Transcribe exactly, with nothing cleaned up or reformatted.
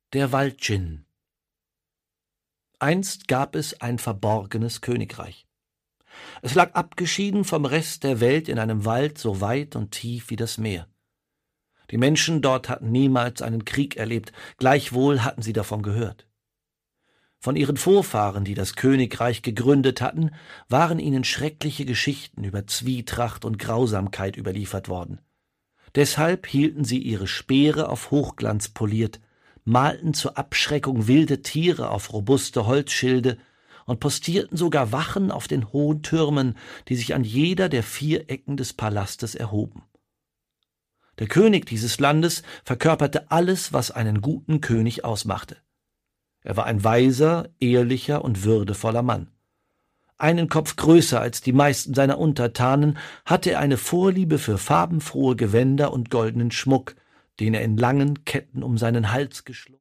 Der Walddschinn. Einst gab es ein verborgenes Königreich. Es lag abgeschieden vom Rest der Welt in einem Wald so weit und tief wie das Meer. Die Menschen dort hatten niemals einen Krieg erlebt, gleichwohl hatten sie davon gehört. Von ihren Vorfahren, die das Königreich gegründet hatten, waren ihnen schreckliche Geschichten über Zwietracht und Grausamkeit überliefert worden. Deshalb hielten sie ihre Speere auf Hochglanz poliert, malten zur Abschreckung wilde Tiere auf robuste Holzschilde und postierten sogar Wachen auf den hohen Türmen, die sich an jeder der vier Ecken des Palastes erhoben. Der König dieses Landes verkörperte alles, was einen guten König ausmachte. Er war ein weiser, ehrlicher und würdevoller Mann. Einen Kopf größer als die meisten seiner Untertanen hatte er eine Vorliebe für farbenfrohe Gewänder und goldenen Schmuck, den er in langen Ketten um seinen Hals geschlungen